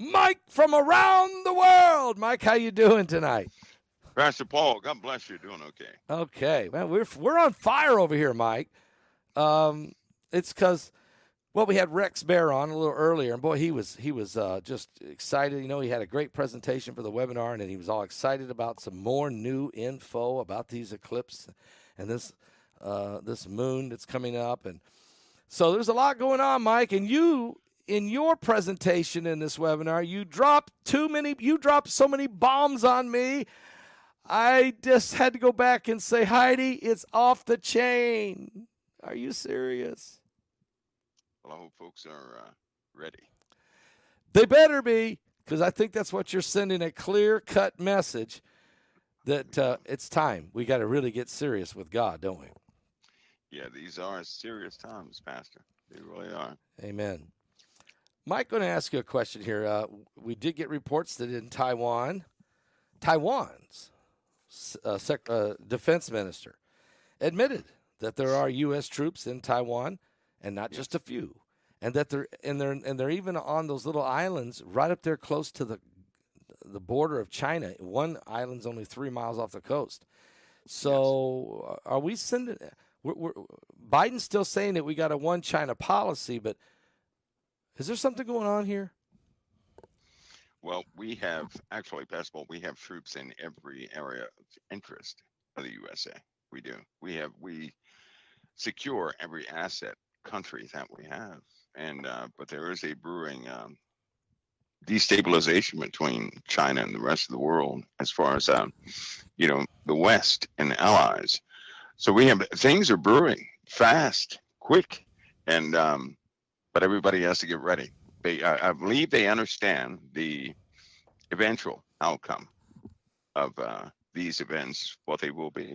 Mike from around the world. Mike, how you doing tonight? Pastor Paul, God bless you. Doing okay. Okay, man, we're on fire over here, Mike. It's because we had Rex Bear on a little earlier, and boy, he was just excited. You know, he had a great presentation for the webinar, and he was all excited about some more new info about these eclipses and this moon that's coming up, and so there's a lot going on, Mike. And you, in your presentation in this webinar, you dropped so many bombs on me. I just had to go back and say, Heidi, it's off the chain. Are you serious? Well, I hope folks are ready. They better be, because I think that's what you're sending, a clear-cut message that it's time. We got to really get serious with God, don't we? Yeah, these are serious times, Pastor. They really are. Amen. Mike, going to ask you a question here. We did get reports that in Taiwan's defense minister admitted that there are U.S. troops in Taiwan, and not just a few, and that they're even on those little islands right up there close to the border of China. One island's only 3 miles off the coast. So, Are we sending? Biden's still saying that we got a one China policy, but is there something going on here? Well, we have actually, Pastor Paul, we have troops in every area of interest of the USA. We do. We secure every asset country that we have, and but there is a brewing destabilization between China and the rest of the world as far as the West and allies. So things are brewing fast, quick, and but everybody has to get ready. I believe they understand the eventual outcome of these events, what they will be.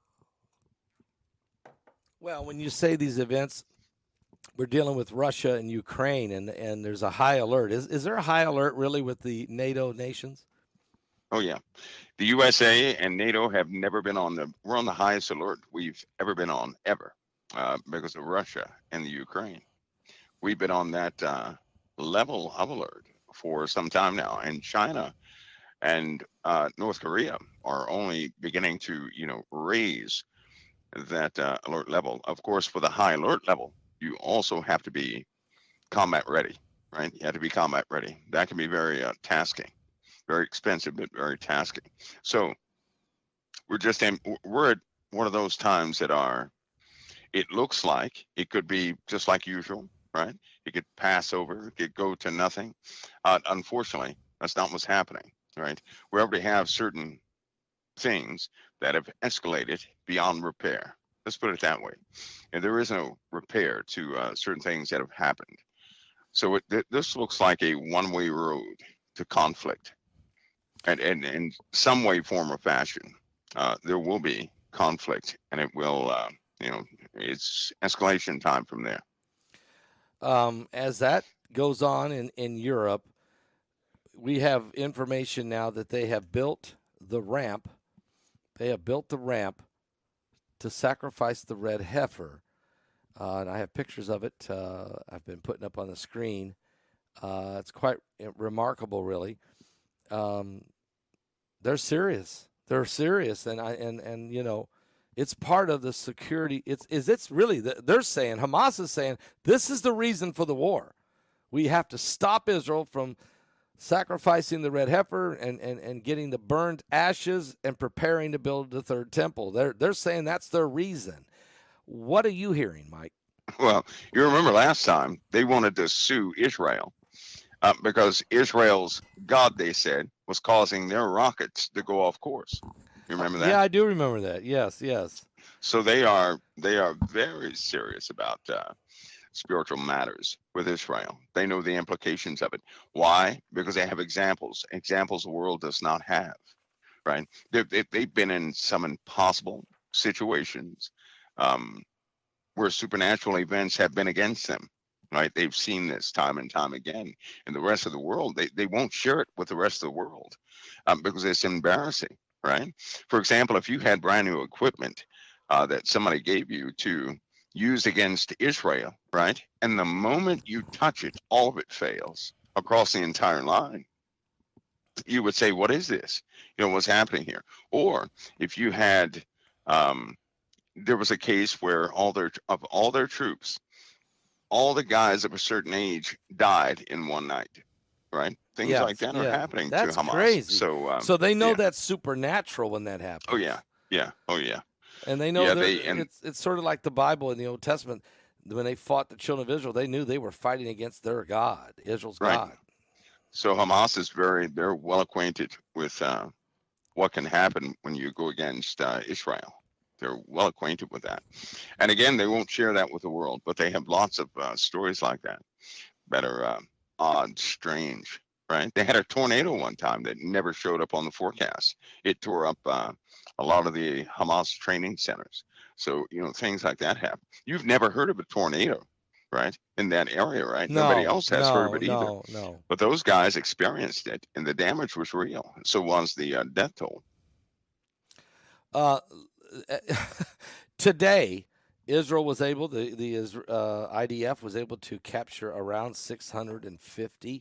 Well, when you say these events, we're dealing with Russia and Ukraine, and there's a high alert. Is there a high alert really with the NATO nations? Oh, yeah. The USA and NATO have never been we're on the highest alert we've ever been on, ever, because of Russia and the Ukraine. We've been on that level of alert for some time now, and China and North Korea are only beginning to, raise that alert level. Of course, for the high alert level, you also have to be combat ready, right? You have to be combat ready. That can be very tasking, very expensive, but very tasking. So we're at one of those times that it looks like it could be just like usual, right? It could pass over, it could go to nothing. Unfortunately, that's not what's happening, right? We already have certain things that have escalated beyond repair. Let's put it that way. And there is no repair to certain things that have happened. So this looks like a one-way road to conflict. And in some way, form, or fashion, there will be conflict, and it will, it's escalation time from there. As that goes on in Europe, we have information now that they have built the ramp. They have built the ramp to sacrifice the red heifer. And I have pictures of it I've been putting up on the screen. It's quite remarkable, really. They're serious. They're serious, and it's part of the security. It's really they're saying, Hamas is saying, this is the reason for the war. We have to stop Israel from sacrificing the red heifer and getting the burned ashes and preparing to build the third temple. They're saying that's their reason. What are you hearing, Mike? Well, you remember last time they wanted to sue Israel because Israel's God, they said, was causing their rockets to go off course. You remember that? Yeah, I do remember that. Yes. So they are very serious about spiritual matters with Israel. They know the implications of it. Why? Because they have examples the world does not have, right? They've been in some impossible situations where supernatural events have been against them, right? They've seen this time and time again. And the rest of the world, they won't share it with the rest of the world because it's embarrassing, right? For example, if you had brand new equipment that somebody gave you to use against Israel, right? And the moment you touch it, all of it fails. across the entire line, you would say, what is this? What's happening here? Or if you had, there was a case where all their troops, all the guys of a certain age died in one night, right? Things like Yes, that are yeah, happening to that's Hamas. crazy. So, So they know yeah. that's supernatural when that Oh, happens. yeah. Yeah. Oh, yeah. And they know Yeah. it's sort of like the Bible in the Old Testament. When they fought the children of Israel, they knew they were fighting against their God, Israel's right. God. So Hamas is they're well acquainted with what can happen when you go against Israel. They're well acquainted with that. And again, they won't share that with the world, but they have lots of stories like that are odd, strange, right? They had a tornado one time that never showed up on the forecast. It tore up a lot of the Hamas training centers. So, things like that happen. You've never heard of a tornado, right? In that area, right? Nobody else has heard of it either. No. But those guys experienced it, and the damage was real. So was the death toll. Today, Israel was able, the IDF was able to capture around 650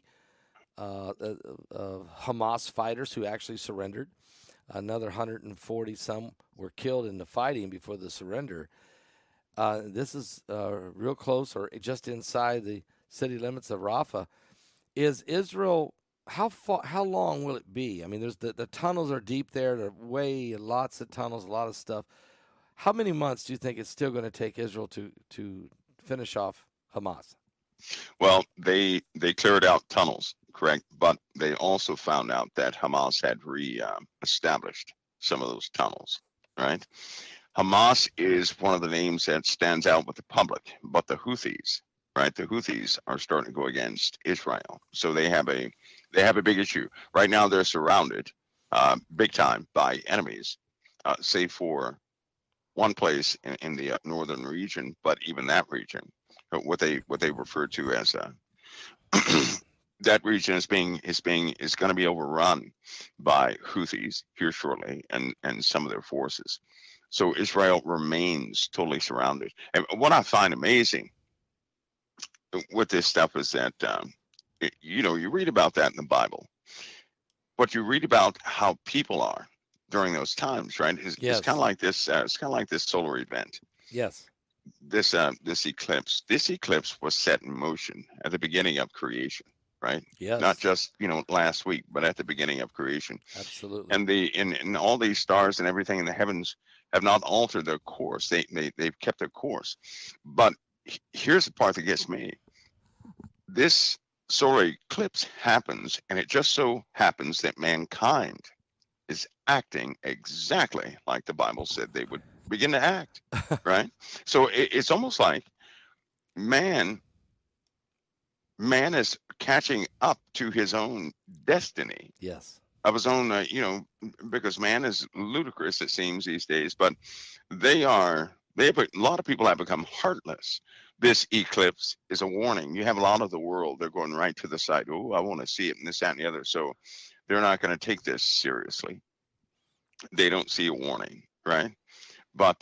Hamas fighters who actually surrendered. Another 140 some were killed in the fighting before the surrender. This is real close, or just inside the city limits of Rafah. Is Israel? How long will it be? I mean, there's the tunnels are deep there. There are lots of tunnels, a lot of stuff. How many months do you think it's still going to take Israel to finish off Hamas? Well, they cleared out tunnels, correct, but they also found out that Hamas had established some of those tunnels, right? Hamas is one of the names that stands out with the public, but the Houthis, right? The Houthis are starting to go against Israel, so they have a big issue right now. They're surrounded, big time, by enemies, save for one place in the northern region, but even that region, what they refer to as that region is going to be overrun by Houthis here shortly, and some of their forces. So Israel remains totally surrounded. And what I find amazing with this stuff is that you read about that in the Bible, but you read about how people are during those times, right? It's kind of like this. It's kind of like this solar event. Yes. This eclipse. This eclipse was set in motion at the beginning of creation, right? Yes. Not just last week, but at the beginning of creation. Absolutely. And in all these stars and everything in the heavens have not altered their course. They've kept their course. But here's the part that gets me. This solar eclipse happens, and it just so happens that mankind is acting exactly like the Bible said they would begin to act, right? So it's almost like man is catching up to his own destiny. Yes. Of his own, because man is ludicrous, it seems, these days, but a lot of people have become heartless. This eclipse is a warning. You have a lot of the world, they're going right to the side. Oh, I want to see it, and this, that, and the other. So they're not going to take this seriously. They don't see a warning, right? But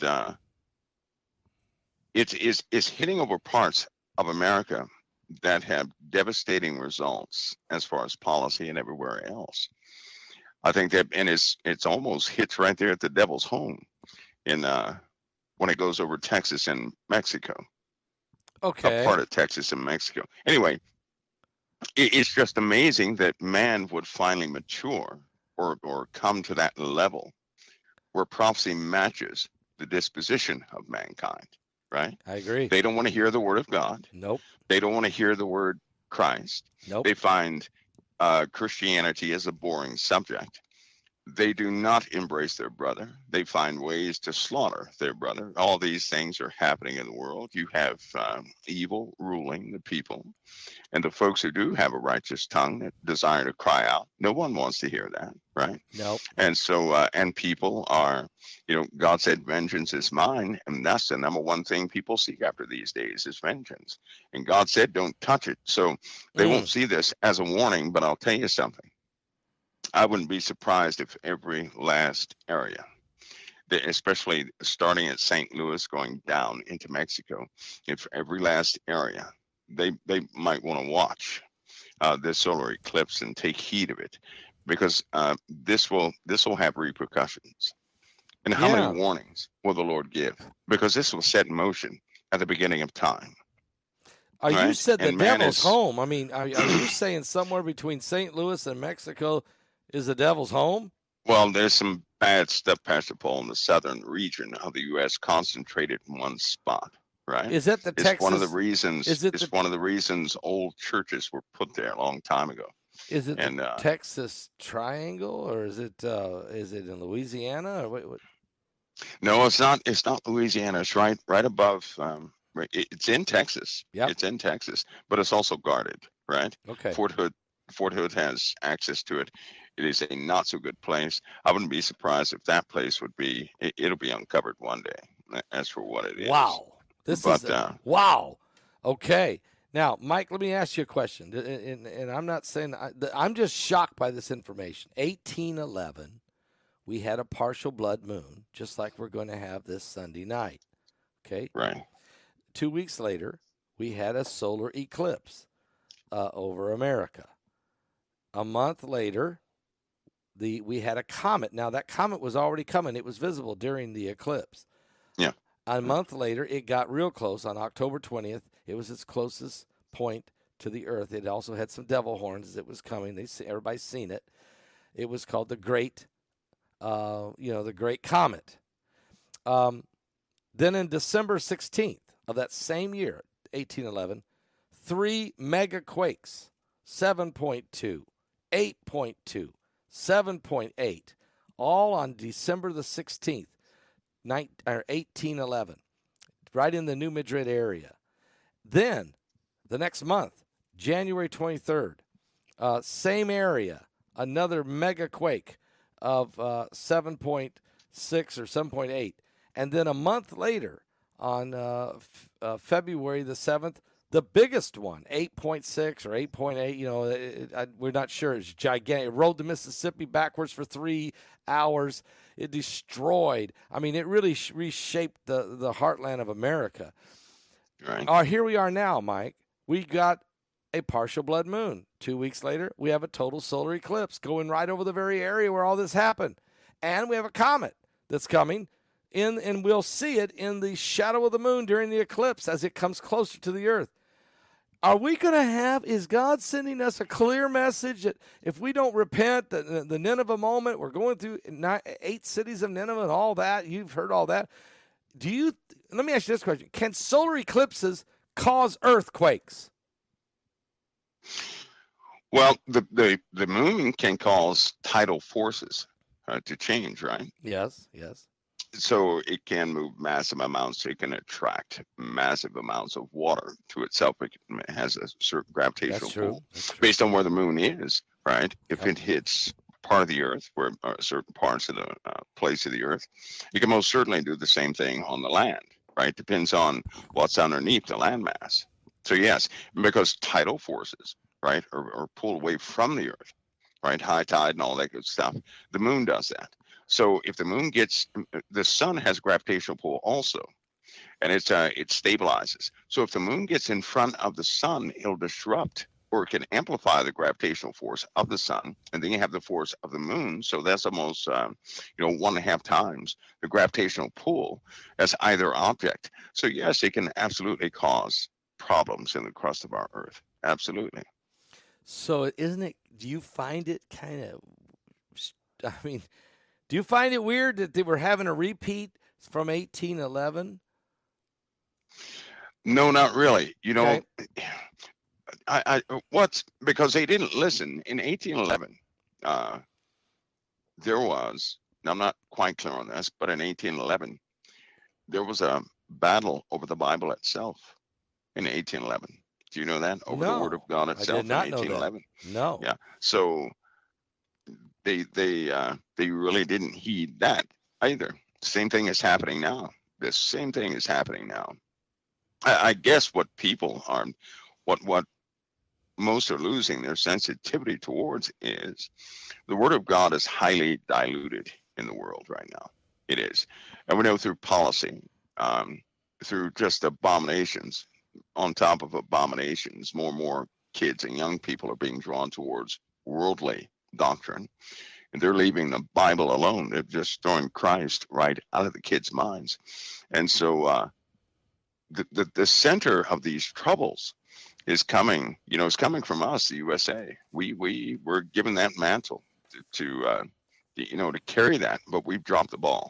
it's hitting over parts of America that have devastating results as far as policy and everywhere else. I think that, and it's almost hits right there at the devil's home in when it goes over Texas and Mexico. Okay. A part of Texas and Mexico. Anyway, it's just amazing that man would finally mature or come to that level where prophecy matches the disposition of mankind, right? I agree. They don't want to hear the word of God. Nope. They don't want to hear the word Christ. Nope. They find Christianity as a boring subject. They do not embrace their brother. They find ways to slaughter their brother. All these things are happening in the world. You have evil ruling the people. And the folks who do have a righteous tongue that desire to cry out, no one wants to hear that, right? Nope. And so, and people are, God said, vengeance is mine. And that's the number one thing people seek after these days is vengeance. And God said, don't touch it. So they won't see this as a warning, but I'll tell you something. I wouldn't be surprised if every last area, especially starting at St. Louis going down into Mexico, if every last area, they might want to watch this solar eclipse and take heed of it, because this will have repercussions. And how many Yeah. warnings will the Lord give? Because this will set in motion at the beginning of time, You right? said the And man devil's is home. I mean, are you saying somewhere between St. Louis and Mexico is the devil's home? well, there's some bad stuff, Pastor Paul, in the southern region of the U.S. concentrated in one spot, right? Is that the It's one of the Texas? reasons. Is it It's the one of the reasons old churches were put there a long time ago. is it the And Texas Triangle, or is it in Louisiana, or what? no, it's not. It's not Louisiana. It's right above. It's in Texas. Yep. It's in Texas, but it's also guarded, right? Okay. Fort Hood has access to it. It is a not so good place. I wouldn't be surprised if that place would be. It'll be uncovered one day. As for what it is. Wow. But wow. Okay. Now, Mike, let me ask you a question. And I'm not saying I'm just shocked by this information. 1811, we had a partial blood moon, just like we're going to have this Sunday night. Okay. right. 2 weeks later, we had a solar eclipse over America. A month later, we had a comet. Now, that comet was already coming. It was visible during the eclipse. Yeah. A month later, it got real close. On October 20th, it was its closest point to the Earth. It also had some devil horns as it was coming. Everybody's seen it. It was called the Great Comet. Then in December 16th of that same year, 1811, 3 mega quakes, 7.2, 8.2, 7.8, all on December the 16th, 1811, right in the New Madrid area. Then, the next month, January 23rd, same area, another mega quake of 7.6 or 7.8. And then a month later, on February the 7th, the biggest one, 8.6 or 8.8, we're not sure. It's gigantic. It rode the Mississippi backwards for 3 hours. It destroyed. I mean, it really reshaped the heartland of America. Right. Here we are now, Mike. We got a partial blood moon. 2 weeks later, we have a total solar eclipse going right over the very area where all this happened. And we have a comet that's coming in, and we'll see it in the shadow of the moon during the eclipse as it comes closer to the Earth. Are we going to is God sending us a clear message that if we don't repent, the Nineveh moment, we're going through 8 cities of Nineveh and all that, you've heard all that. Let me ask you this question. Can solar eclipses cause earthquakes? Well, the moon can cause tidal forces to change, right? Yes. So it can move massive amounts. It can attract massive amounts of water to itself. It has a certain gravitational pull based on where the moon is, right? If it hits part of the Earth, where certain parts of the place of the Earth, you can most certainly do the same thing on the land, right? Depends on what's underneath the landmass. So yes, because tidal forces, right, are pulled away from the Earth, right? High tide and all that good stuff. The moon does that. So if the moon the sun has gravitational pull also, and it stabilizes. So if the moon gets in front of the sun, it'll disrupt, or it can amplify the gravitational force of the sun, and then you have the force of the moon. So that's almost 1.5 times the gravitational pull as either object. So yes, it can absolutely cause problems in the crust of our Earth. Absolutely. So isn't it? Do you find it kind of? Do you find it weird that they were having a repeat from 1811? No, not really. Okay. Because they didn't listen in 1811. There was, I'm not quite clear on this, but in 1811, there was a battle over the Bible itself in 1811. Do you know that? Over the Word of God itself in 1811? No. Yeah. So they really didn't heed that either. Same thing is happening now. The same thing is happening now. I guess what people are, what most are losing their sensitivity towards is the Word of God is highly diluted in the world right now. It is. And we know through policy, through just abominations on top of abominations, more and more kids and young people are being drawn towards worldly doctrine, and they're leaving the Bible alone. They're just throwing Christ right out of the kids' minds. And so the center of these troubles is coming, it's coming from us, the USA. We were given that mantle to carry that, but we've dropped the ball.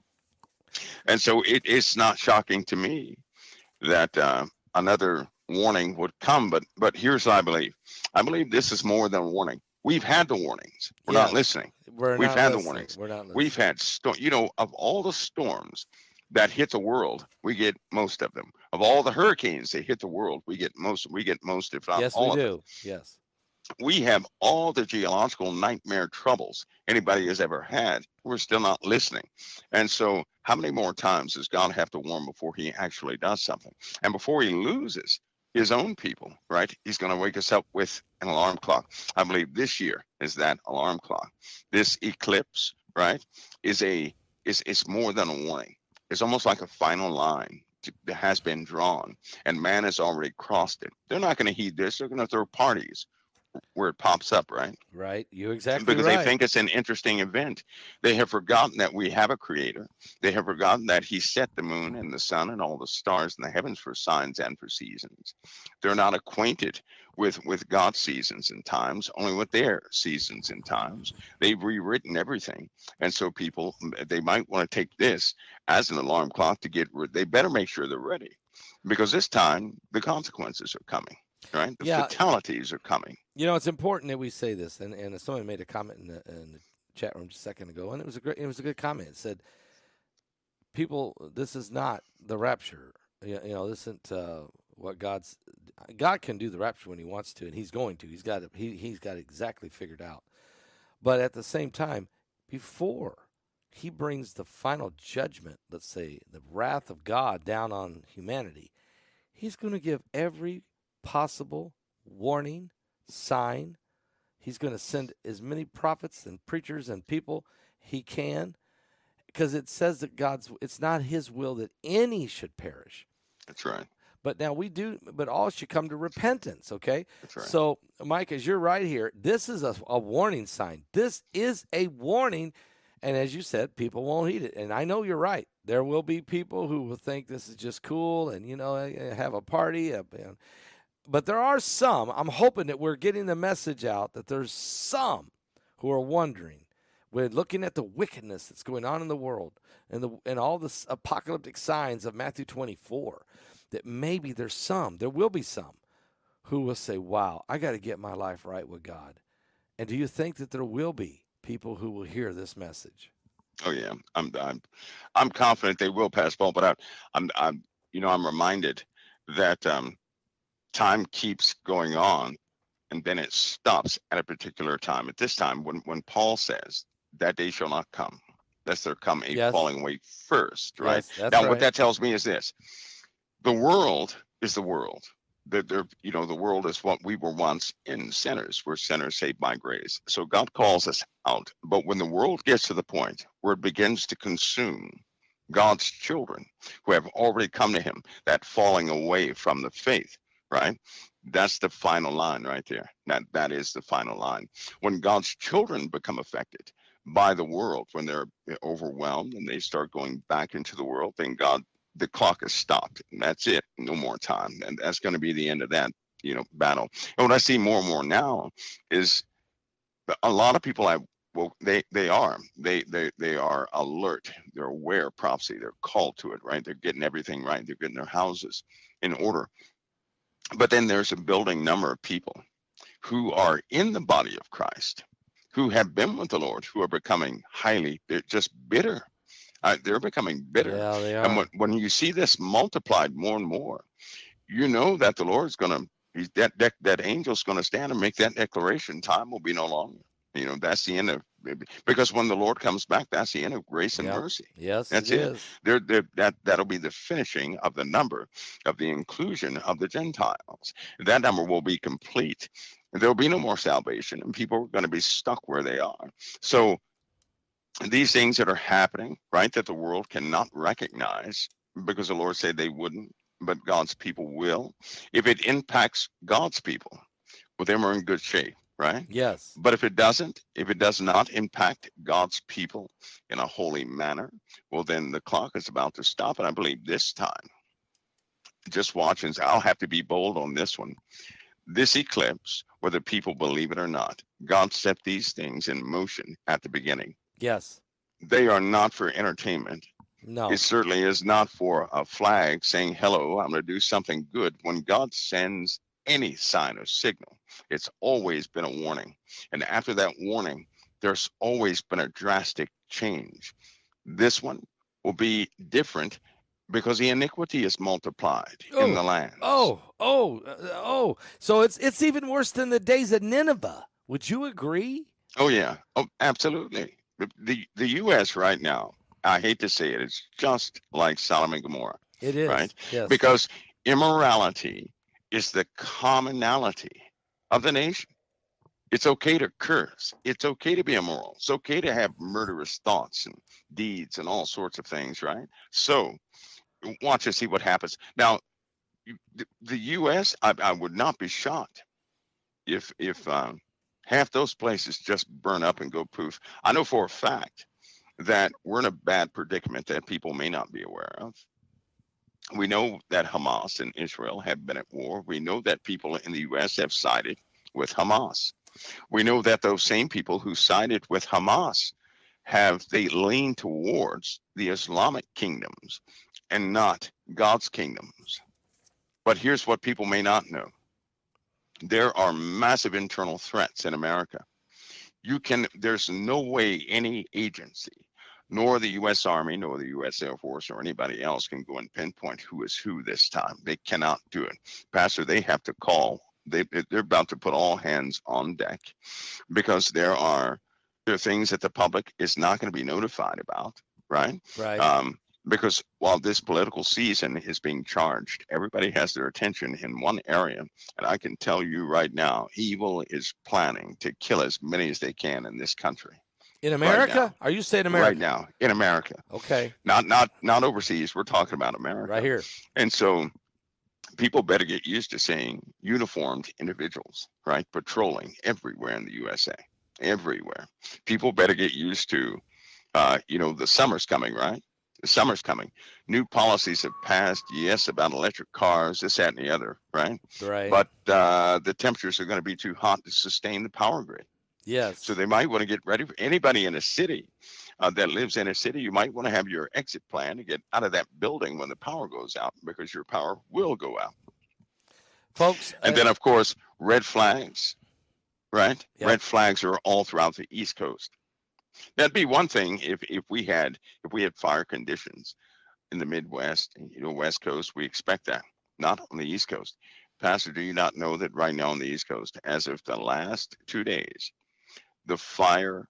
And so it's not shocking to me that another warning would come. But here's what I believe. I believe this is more than a warning. We've had the warnings. We're not listening. We've had the warnings. We're not listening. We've had of all the storms that hit the world, we get most of them. Of all the hurricanes that hit the world, we get most, if not yes, all we of do. them. Yes. We have all the geological nightmare troubles anybody has ever had. We're still not listening. And so how many more times does God have to warn before he actually does something? And before he loses his own people, right? He's going to wake us up with an alarm clock. I believe this year is that alarm clock. This eclipse, right, is more than a warning. It's almost like a final line that has been drawn, and man has already crossed it. They're not going to heed this. They're going to throw parties where it pops up, right? Right. You're exactly because right. They think it's an interesting event. They have forgotten that we have a creator. They have forgotten that he set the moon and the sun and all the stars in the heavens for signs and for seasons. They're not acquainted with God's seasons and times, only with their seasons and times. They've rewritten everything. And so people, they might want to take this as an alarm clock to they better make sure they're ready, because this time the consequences are coming. Right, the fatalities are coming. It's important that we say this, and someone made a comment in the chat room just a second ago, and it was a good comment. It said, "People, this is not the rapture. This isn't what God can do the rapture when He wants to, and He's going to. He's got it exactly figured out. But at the same time, before He brings the final judgment, let's say the wrath of God down on humanity, He's going to give every possible warning, sign. He's going to send as many prophets and preachers and people he can, because it says that it's not his will that any should perish. That's right. But now but all should come to repentance, okay? That's right. So, Mike, as you're right here, this is a warning sign. This is a warning, and as you said, people won't heed it. And I know you're right. There will be people who will think this is just cool and, have a party. But there are some, I'm hoping that we're getting the message out that there's some who are wondering, we're looking at the wickedness that's going on in the world and all the apocalyptic signs of Matthew 24, that maybe there will be some who will say, wow, I got to get my life right with God. And do you think that there will be people who will hear this message? Oh yeah, I'm confident they will pass Paul, but I'm reminded that time keeps going on, and then it stops at a particular time. At this time, when Paul says that day shall not come, lest there come a falling away first, right? Yes, now, what that tells me is this: the world is the world. The world is what we were once in sinners. We're sinners saved by grace. So God calls us out. But when the world gets to the point where it begins to consume God's children who have already come to him, that falling away from the faith, right? That's the final line right there. That is the final line. When God's children become affected by the world, when they're overwhelmed and they start going back into the world, then the clock is stopped. And that's it. No more time. And that's going to be the end of that, battle. And what I see more and more now is a lot of people they are alert. They're aware of prophecy. They're called to it, right? They're getting everything right. They're getting their houses in order. But then there's a building number of people who are in the body of Christ, who have been with the Lord, who are becoming they're just bitter. They're becoming bitter. Yeah, they are. And when you see this multiplied more and more, that the Lord's going to, that angel's going to stand and make that declaration. Time will be no longer. That's the end of, because when the Lord comes back, that's the end of grace and mercy. Yes, that's it. That'll be the finishing of the number of the inclusion of the Gentiles. That number will be complete. There'll be no more salvation, and people are going to be stuck where they are. So these things that are happening, right, that the world cannot recognize because the Lord said they wouldn't, but God's people will. If it impacts God's people, well, then we're in good shape, right? Yes. But if it does not impact God's people in a holy manner, well, then the clock is about to stop. And I believe this time, just watch, and I'll have to be bold on this one. This eclipse, whether people believe it or not, God set these things in motion at the beginning. Yes. They are not for entertainment. No. It certainly is not for a flag saying, hello, I'm going to do something good. When God sends any sign or signal, it's always been a warning. And after that warning, there's always been a drastic change. This one will be different because the iniquity is multiplied in the land. So it's even worse than the days of Nineveh. Would you agree? Oh, yeah. Oh, absolutely. The U.S. right now, I hate to say it, it's just like Sodom and Gomorrah. It is. Right? Yes. Because immorality is the commonality of the nation. It's okay to curse. It's okay to be immoral. It's okay to have murderous thoughts and deeds and all sorts of things, right? So watch and see what happens. Now, the U.S., I would not be shocked if half those places just burn up and go poof. I know for a fact that we're in a bad predicament that people may not be aware of. We know that Hamas and Israel have been at war. We know that people in the U.S. have sided with Hamas. We know that those same people who sided with Hamas they leaned towards the Islamic kingdoms and not God's kingdoms. But here's what people may not know. There are massive internal threats in America. There's no way any agency, nor the U.S. Army, nor the U.S. Air Force, or anybody else can go and pinpoint who is who this time. They cannot do it. Pastor, they have to call. They're about to put all hands on deck because there are things that the public is not going to be notified about, right? Right. Because while this political season is being charged, everybody has their attention in one area. And I can tell you right now, evil is planning to kill as many as they can in this country. In America? Right, are you saying America? Right now, in America. Okay. Not overseas. We're talking about America. Right here. And so people better get used to seeing uniformed individuals, right, patrolling everywhere in the USA, everywhere. People better get used to, the summer's coming, right? The summer's coming. New policies have passed, yes, about electric cars, this, that, and the other, right? Right. But the temperatures are going to be too hot to sustain the power grid. Yes. So they might want to get ready for anybody in a city that lives in a city. You might want to have your exit plan to get out of that building when the power goes out, because your power will go out. Folks. And then, of course, red flags, right? Yep. Red flags are all throughout the East Coast. That'd be one thing if we had fire conditions in the Midwest, West Coast. We expect that, not on the East Coast. Pastor, do you not know that right now on the East Coast, as of the last 2 days, the fire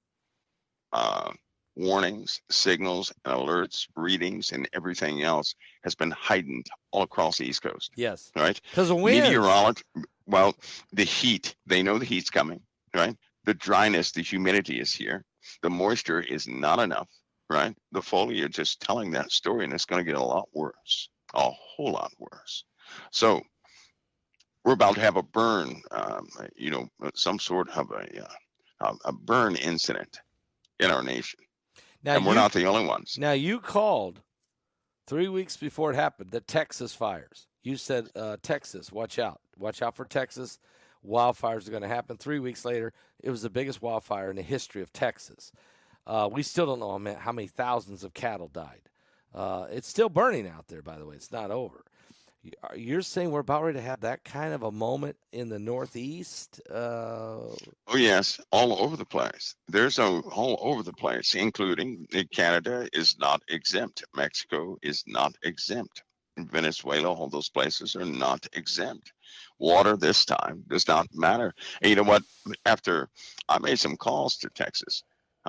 warnings, signals, alerts, readings, and everything else has been heightened all across the East Coast? Yes. Right? Because of wind. Meteorology, well, the heat, they know the heat's coming, right? The dryness, the humidity is here. The moisture is not enough, right? The foliage is telling that story, and it's going to get a lot worse, a whole lot worse. So we're about to have a burn, some sort of a burn incident in our nation. Now, and we're not the only ones. Now, you called 3 weeks before it happened, the Texas fires. You said, Texas, watch out. Watch out for Texas. Wildfires are going to happen. 3 weeks later, it was the biggest wildfire in the history of Texas. We still don't know how many thousands of cattle died. It's still burning out there, by the way. It's not over. You're saying we're about ready to have that kind of a moment in the Northeast? Oh, yes, all over the place. All over the place, including Canada is not exempt. Mexico is not exempt. Venezuela, all those places are not exempt. Water this time does not matter. And you know what? After I made some calls to Texas,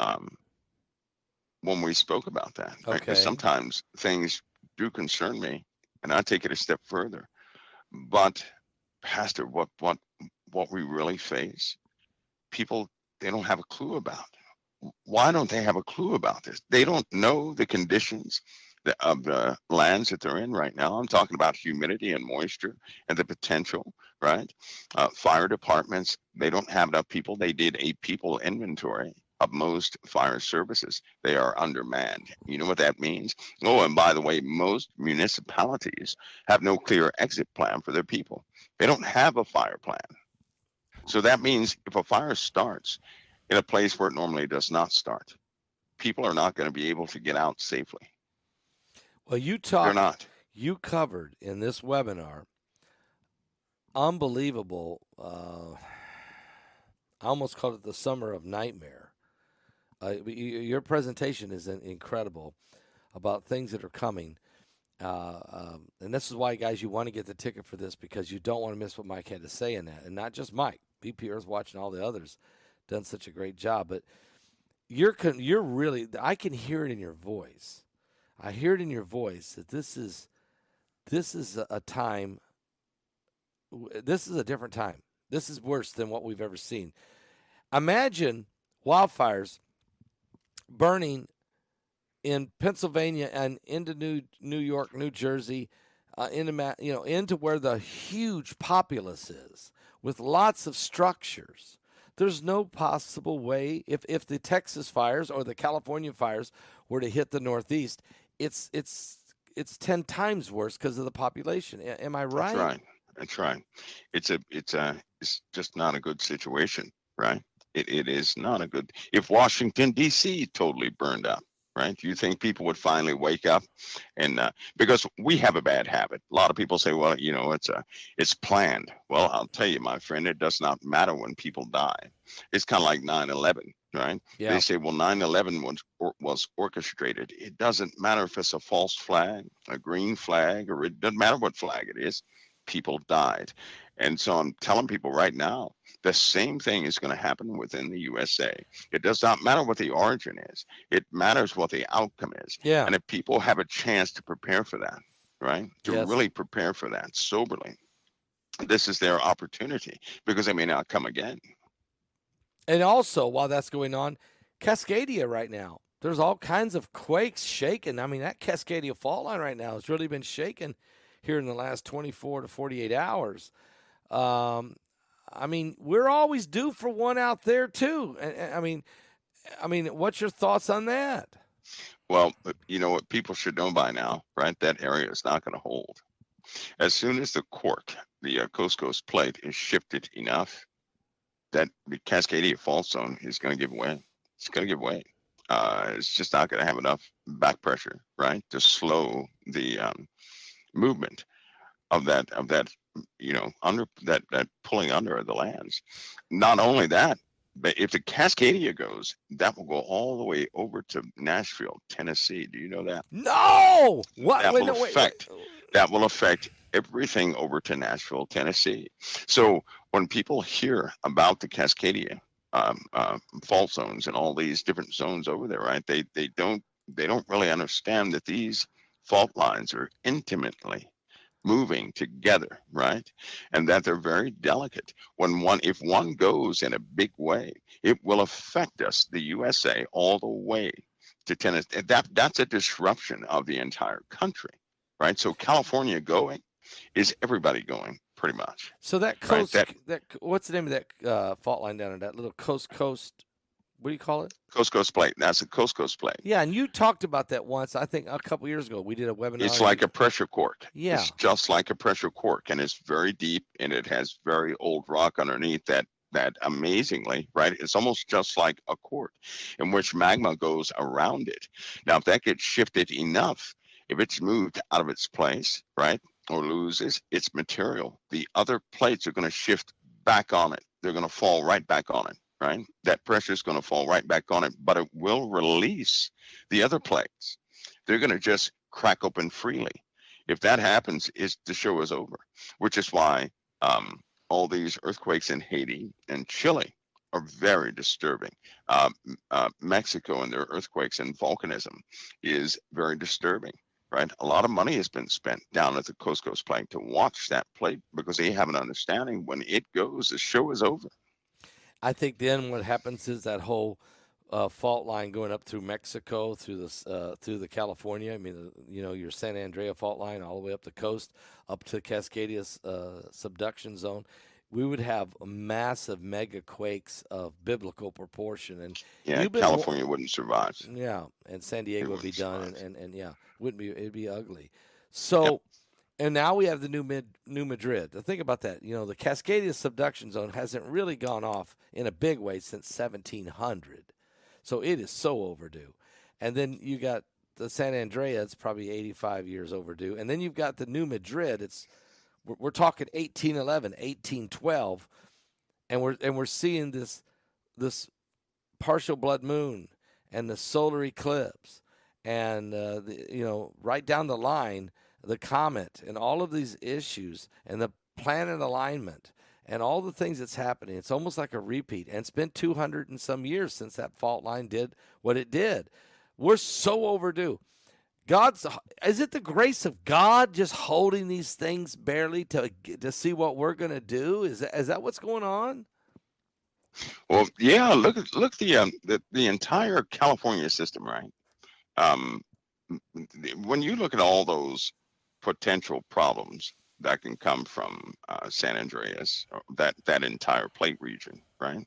when we spoke about that, okay. Because sometimes things do concern me, and I take it a step further. But Pastor, what we really face, people, they don't have a clue about. Why don't they have a clue about this? They don't know the conditions of the lands that they're in right now. I'm talking about humidity and moisture and the potential, right? Fire departments, they don't have enough people. They did a people inventory of most fire services. They are undermanned. You know what that means? Oh, and by the way, most municipalities have no clear exit plan for their people. They don't have a fire plan. So that means if a fire starts in a place where it normally does not start, people are not going to be able to get out safely. Well, They're not. you covered in this webinar unbelievable. I almost called it the summer of nightmare. Your presentation is incredible about things that are coming. And this is why, guys, you want to get the ticket for this, because you don't want to miss what Mike had to say in that. And not just Mike. BP Earth Watch and all the others done such a great job. But you're really, I can hear it in your voice. I hear it in your voice that this is a time. This is a different time. This is worse than what we've ever seen. Imagine wildfires burning in Pennsylvania and into New York, New Jersey, into where the huge populace is, with lots of structures. There's no possible way, if the Texas fires or the California fires were to hit the Northeast, it's 10 times worse because of the population. Am I right? That's right. That's right. It's just not a good situation, right? It is not a good. If Washington D.C. totally burned up, right? Do you think people would finally wake up? And because we have a bad habit. A lot of people say, well, it's planned. Well, I'll tell you, my friend, it does not matter when people die. It's kind of like 9/11, right? Yeah. They say, well, 9/11 was orchestrated. It doesn't matter if it's a false flag, a green flag, or it doesn't matter what flag it is. People died. And so I'm telling people right now, the same thing is going to happen within the USA. It does not matter what the origin is. It matters what the outcome is. Yeah. And if people have a chance to prepare for that, right, to Yes. really prepare for that soberly, this is their opportunity, because they may not come again. And also, while that's going on, Cascadia right now, there's all kinds of quakes shaking. I mean, that Cascadia fault line right now has really been shaking here in the last 24 to 48 hours. I mean, we're always due for one out there too. I mean, what's your thoughts on that? Well, you know what people should know by now, right? That area is not going to hold. As soon as the cork, the Coast Plate, is shifted enough, that the Cascadia fault zone is going to give way. It's going to give way. It's just not going to have enough back pressure, right, to slow the movement of that under that pulling under of the lands. Not only that, but if the Cascadia goes, that will go all the way over to Nashville, Tennessee. Do you know that? No. What? That will affect everything over to Nashville, Tennessee. So when people hear about the Cascadia fault zones and all these different zones over there, right? They don't really understand that these fault lines are intimately moving together, right? And that they're very delicate. If one goes in a big way, it will affect us, the USA, all the way to Tennessee. That's a disruption of the entire country, right? So California going is everybody going, pretty much. So that coast, right? What's the name of that fault line down there? That little coast? What do you call it? Coast Plate. That's a Coast Plate. Yeah, and you talked about that once. I think a couple years ago we did a webinar. It's like a pressure cork. Yeah, it's just like a pressure cork, and it's very deep, and it has very old rock underneath that amazingly, right? It's almost just like a cork in which magma goes around it. Now, if that gets shifted enough, if it's moved out of its place, right, or loses its material, the other plates are going to shift back on it. They're going to fall right back on it. Right? That pressure is going to fall right back on it, but it will release the other plates. They're going to just crack open freely. If that happens, the show is over, which is why all these earthquakes in Haiti and Chile are very disturbing. Mexico and their earthquakes and volcanism is very disturbing. Right? A lot of money has been spent down at the Coast Plate to watch that plate, because they have an understanding when it goes, the show is over. I think then what happens is that whole fault line going up through Mexico, through the California. I mean, your San Andreas fault line all the way up the coast, up to Cascadia subduction zone. We would have massive mega quakes of biblical proportion, and Yeah, California wouldn't survive. Yeah, and San Diego would be done, survive. and yeah, wouldn't be. It'd be ugly. So. Yep. And now we have the New Madrid. Think about that. The Cascadia subduction zone hasn't really gone off in a big way since 1700. So it is so overdue. And then you got the San Andreas, it's probably 85 years overdue. And then you've got the New Madrid. We're talking 1811, 1812, and we're seeing this partial blood moon and the solar eclipse, and right down the line, the comet and all of these issues and the planet alignment and all the things that's happening. It's almost like a repeat. And it's been 200 and some years since that fault line did what it did. We're so overdue. Is it the grace of God just holding these things barely to see what we're going to do? Is that what's going on? Well, yeah, look the entire California system, right? When you look at all those potential problems that can come from San Andreas, that entire plate region, right?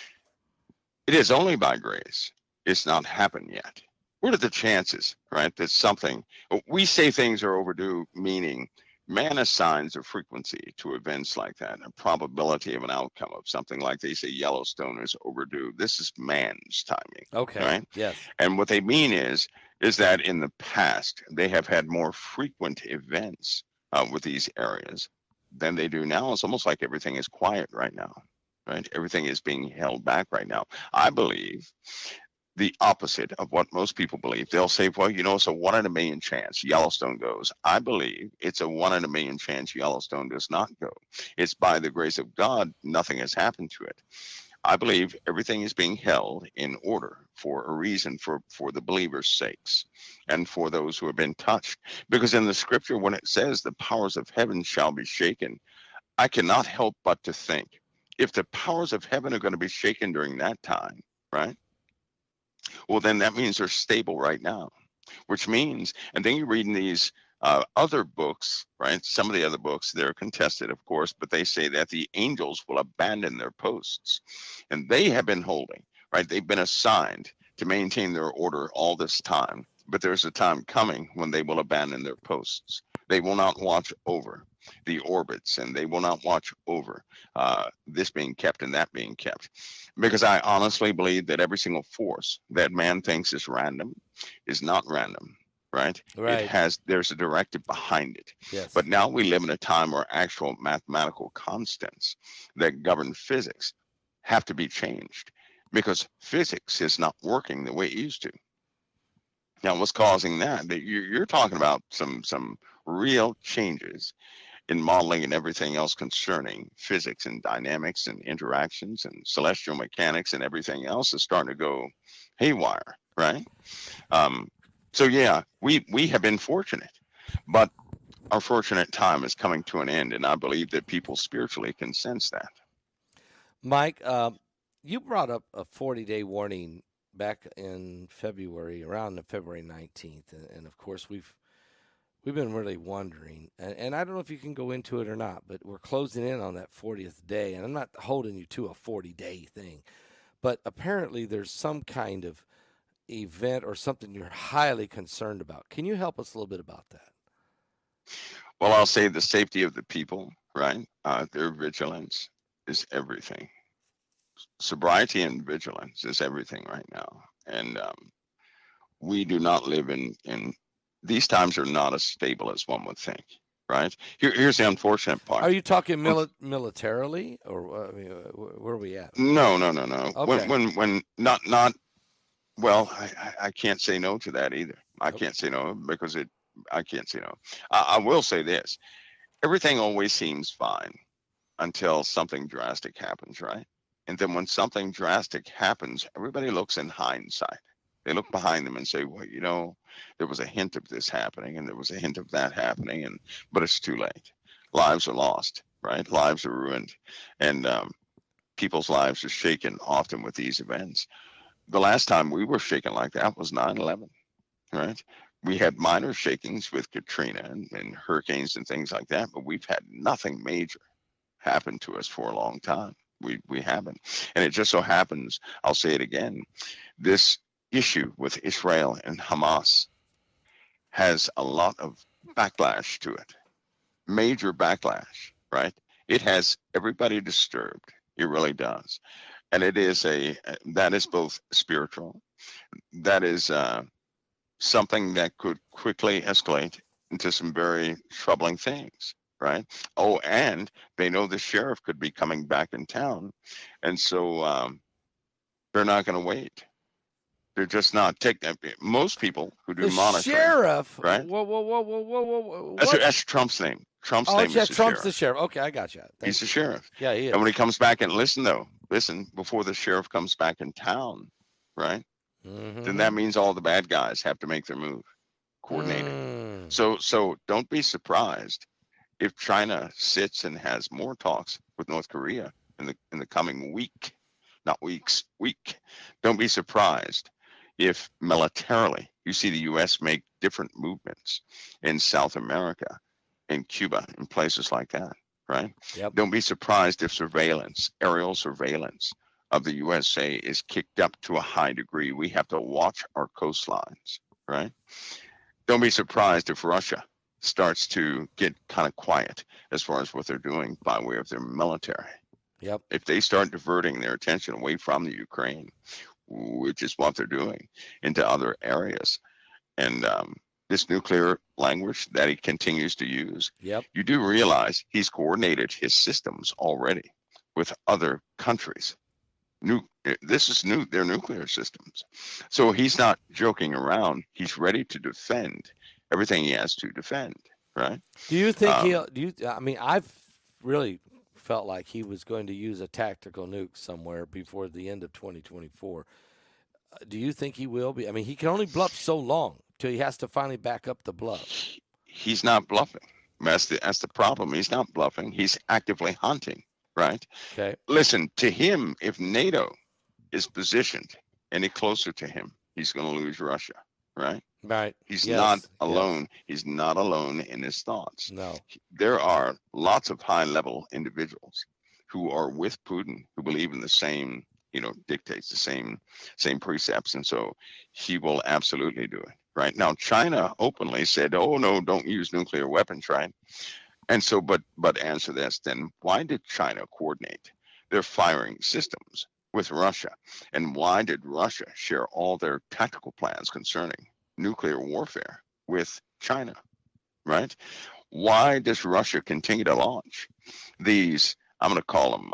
It is only by grace. It's not happened yet. What are the chances, right, that we say things are overdue, meaning man assigns a frequency to events like that, a probability of an outcome of something like they say Yellowstone is overdue. This is man's timing. Okay. Right? Yes. And what they mean is that in the past, they have had more frequent events with these areas than they do now. It's almost like everything is quiet right now, right? Everything is being held back right now. I believe the opposite of what most people believe. They'll say, well, it's a 1 in a million chance Yellowstone goes. I believe it's a 1 in a million chance Yellowstone does not go. It's by the grace of God, nothing has happened to it. I believe everything is being held in order for a reason, for the believers' sakes and for those who have been touched. Because in the scripture, when it says the powers of heaven shall be shaken, I cannot help but to think, if the powers of heaven are going to be shaken during that time, right? Well, then that means they're stable right now, which means, and then you read in these other books, right? Some of the other books, they're contested, of course, but they say that the angels will abandon their posts, and they have been holding, right? They've been assigned to maintain their order all this time, but there's a time coming when they will abandon their posts. They will not watch over the orbits, and they will not watch over this being kept and that being kept. Because I honestly believe that every single force that man thinks is random is not random. Right? There's a directive behind it. Yes. But now we live in a time where actual mathematical constants that govern physics have to be changed because physics is not working the way it used to. Now, what's causing that? You're talking about some real changes in modeling and everything else concerning physics and dynamics and interactions and celestial mechanics, and everything else is starting to go haywire, right? So yeah, we have been fortunate, but our fortunate time is coming to an end, and I believe that people spiritually can sense that. Mike, you brought up a 40-day warning back in February, around February 19th, and of course we've been really wondering, and I don't know if you can go into it or not, but we're closing in on that 40th day, and I'm not holding you to a 40-day thing, but apparently there's some kind of event or something you're highly concerned about. Can you help us a little bit about that? Well, I'll say the safety of the people, right? Their vigilance is everything. Sobriety and vigilance is everything right now. And we do not live in these times are not as stable as one would think, right? Here's the unfortunate part. Are you talking militarily, or where are we at? No. Okay. When not. Well, I can't say no to that either. I can't say no because I can't say no. I will say this. Everything always seems fine until something drastic happens, right? And then when something drastic happens, everybody looks in hindsight. They look behind them and say, well, there was a hint of this happening and there was a hint of that happening, but it's too late. Lives are lost, right? Lives are ruined. And people's lives are shaken often with these events. The last time we were shaken like that was 9/11, right? We had minor shakings with Katrina and hurricanes and things like that, but we've had nothing major happen to us for a long time. We haven't. And it just so happens, I'll say it again, this issue with Israel and Hamas has a lot of backlash to it, major backlash, right? It has everybody disturbed. It really does. And it is that is both spiritual, that is something that could quickly escalate into some very troubling things, right? Oh, and they know the sheriff could be coming back in town. And so they're not going to wait. They're just not taking. Most people who do The monitoring, sheriff. right? Whoa. That's Trump's name. Trump's name is the Trump's sheriff. the sheriff. Okay, I got you. He's the sheriff. Yeah, he is. And when he comes back and listen, before the sheriff comes back in town, right? Then that means all the bad guys have to make their move, coordinated. So don't be surprised if China sits and has more talks with North Korea in the coming week, not weeks, week. Don't be surprised if militarily you see the U.S. make different movements in South America, in Cuba, in places like that, right? Yep. Don't be surprised if aerial surveillance of the USA is kicked up to a high degree. We have to watch our coastlines, right? Don't be surprised if Russia starts to get kind of quiet as far as what they're doing by way of their military. Yep. If they start diverting their attention away from the Ukraine, which is what they're doing, into other areas, and this nuclear language that he continues to use, yep, you do realize he's coordinated his systems already with other countries. This is their nuclear systems. So he's not joking around. He's ready to defend everything he has to defend, right? Do you think I mean, I've really felt like he was going to use a tactical nuke somewhere before the end of 2024. Do you think he will be? I mean, he can only bluff so long till he has to finally back up the bluff. He's not bluffing. That's the problem. He's not bluffing. He's actively hunting, right? Okay. Listen, to him, if NATO is positioned any closer to him, he's going to lose Russia, right? Right. He's not alone. Yes. He's not alone in his thoughts. No. There are lots of high-level individuals who are with Putin, who believe in the same, dictates, the same precepts, and so he will absolutely do it. Right now, China openly said, "Oh no, don't use nuclear weapons," right? And so, but answer this: then why did China coordinate their firing systems with Russia, and why did Russia share all their tactical plans concerning nuclear warfare with China, right? Why does Russia continue to launch these, I'm going to call them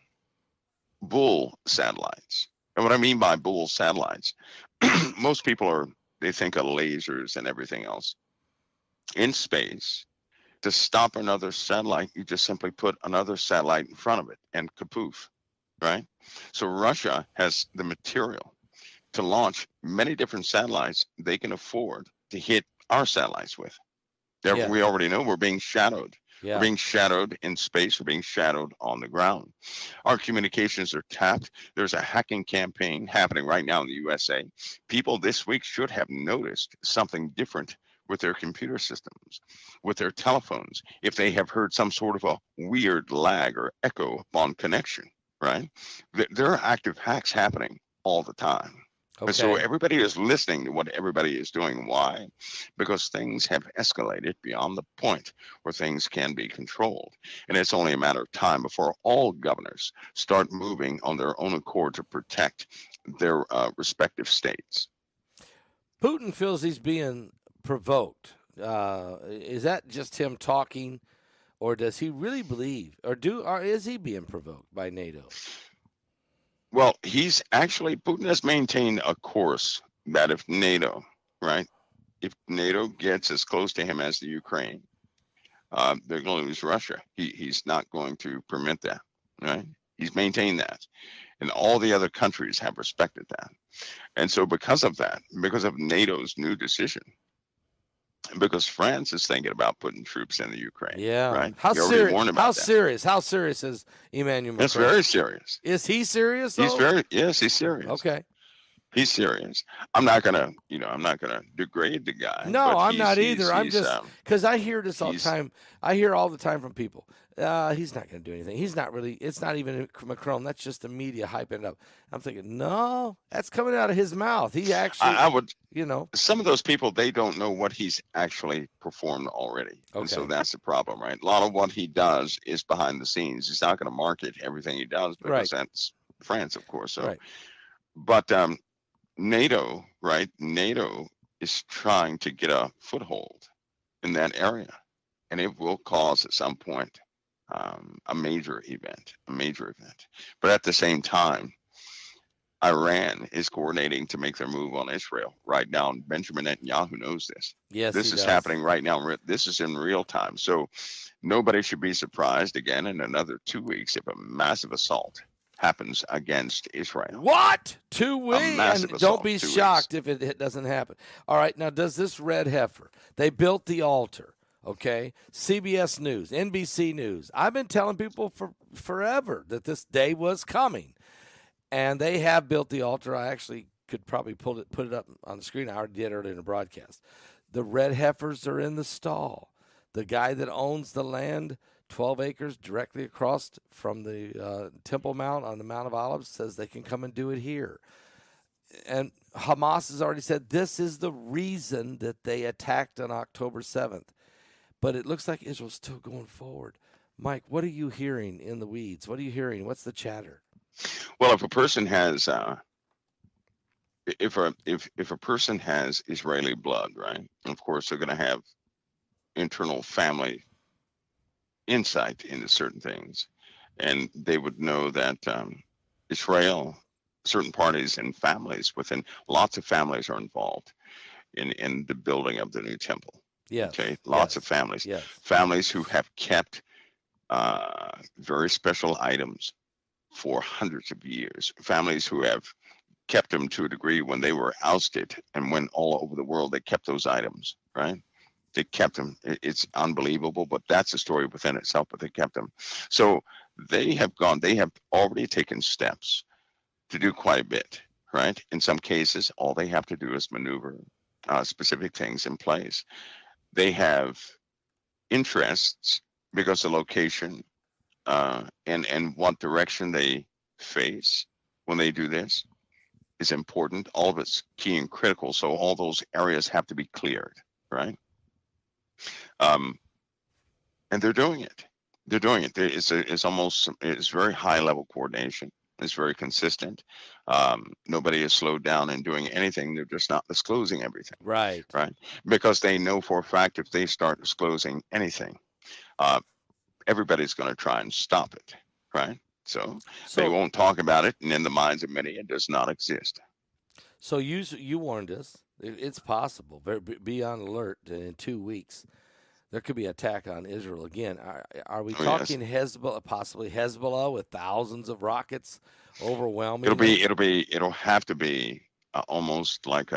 bull satellites? And what I mean by bull satellites, most people they think of lasers and everything else. In space, to stop another satellite, you just simply put another satellite in front of it and kapoof, right? So Russia has the material to launch many different satellites they can afford to hit our satellites with. We already know we're being shadowed. Yeah. We're being shadowed in space. We're being shadowed on the ground. Our communications are tapped. There's a hacking campaign happening right now in the USA. People this week should have noticed something different with their computer systems, with their telephones, if they have heard some sort of a weird lag or echo upon connection, right? There are active hacks happening all the time. Okay. And so everybody is listening to what everybody is doing. Why? Because things have escalated beyond the point where things can be controlled. And it's only a matter of time before all governors start moving on their own accord to protect their respective states. Putin feels he's being provoked. Is that just him talking, or does he really believe, or is he being provoked by NATO? Well, Putin has maintained a course that if NATO gets as close to him as the Ukraine, they're going to lose Russia. He's not going to permit that, right? He's maintained that. And all the other countries have respected that. And so because of that, because of NATO's new decision, because France is thinking about putting troops in the Ukraine. Yeah. Right? How serious? How serious is Emmanuel Macron? It's very serious. Is he serious, though? He's serious. Okay. He's serious. I'm not gonna degrade the guy, No, but I'm not either. I'm he's just because I hear this all the he's time. I hear all the time from people. He's not going to do anything. He's not really. It's not even Macron. That's just the media hyping it up. I'm thinking, no, that's coming out of his mouth. He actually, I would. you know. Some of those people, they don't know what he's actually performed already, and so Okay. that's the problem, right? A lot of what he does is behind the scenes. He's not going to market everything he does Right. because that's France, of course. So, Right. but NATO, right? NATO is trying to get a foothold in that area, and it will cause at some point a major event, But at the same time, Iran is coordinating to make their move on Israel right now. And Benjamin Netanyahu knows this. Yes, This he is does. happening right now. This is in real time. So nobody should be surprised again in another 2 weeks if a massive assault happens against Israel. What? 2 weeks? massive And assault, don't be 2 shocked if it doesn't happen. All right, now does this red heifer? They built the altar. Okay, CBS News, NBC News. I've been telling people for forever that this day was coming, and they have built the altar. I actually could probably put it up on the screen. I already did earlier in the broadcast. The red heifers are in the stall. The guy that owns the land, 12 acres directly across from the Temple Mount on the Mount of Olives, says they can come and do it here. And Hamas has already said this is the reason that they attacked on October 7th. But it looks like Israel's still going forward. Mike, what are you hearing in the weeds? What are you hearing? What's the chatter? Well, if a person has if a person has Israeli blood, right? Of course, they're going to have internal family insight into certain things, and they would know that Israel, certain parties and families within lots of families are involved in the building of the new temple. Yes. Okay, lots of families. Yes. Families who have kept very special items for hundreds of years. Families who have kept them to a degree when they were ousted and went all over the world, they kept those items, right? They kept them. It's unbelievable, but that's a story within itself, but they kept them. So they have already taken steps to do quite a bit, right? In some cases, all they have to do is maneuver specific things in place. They have interests because the location and what direction they face when they do this is important. All of it's key and critical. So all those areas have to be cleared, right? And they're doing it. It's very high level coordination. It's very consistent. Nobody is slowed down in doing anything. They're just not disclosing everything. Right. Right. Because they know for a fact if they start disclosing anything, everybody's going to try and stop it. Right. So they won't talk about it. And in the minds of many, it does not exist. So you warned us. It's possible. Be on alert in 2 weeks. There could be an attack on Israel again. Are we talking yes. Hezbollah, possibly Hezbollah with thousands of rockets overwhelming? It'll have to be almost like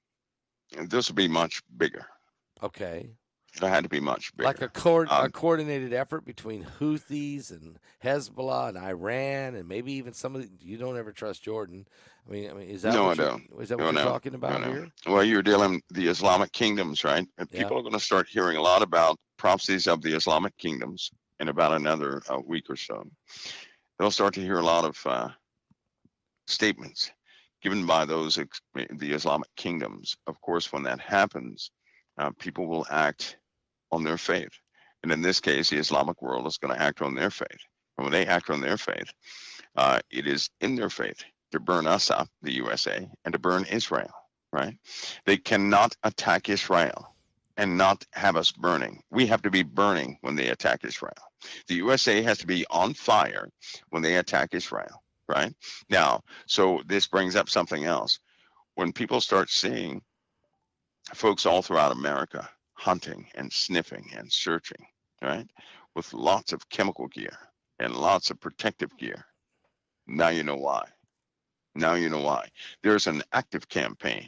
this will be much bigger. Okay. It had to be much bigger. Like a coordinated effort between Houthis and Hezbollah and Iran and maybe even some of you don't ever trust Jordan. I mean, is that what you're talking about here? Well, you're dealing the Islamic kingdoms, right? And people are going to start hearing a lot about prophecies of the Islamic kingdoms in about another week or so. They'll start to hear a lot of statements given by the Islamic kingdoms. Of course, when that happens, people will act on their faith. And in this case, the Islamic world is going to act on their faith. And when they act on their faith, it is in their faith to burn us up, the USA, and to burn Israel, right? They cannot attack Israel and not have us burning. We have to be burning when they attack Israel. The USA has to be on fire when they attack Israel, right? Now, so this brings up something else. When people start seeing folks all throughout America hunting and sniffing and searching, right, with lots of chemical gear and lots of protective gear, now you know why. Now you know why. There's an active campaign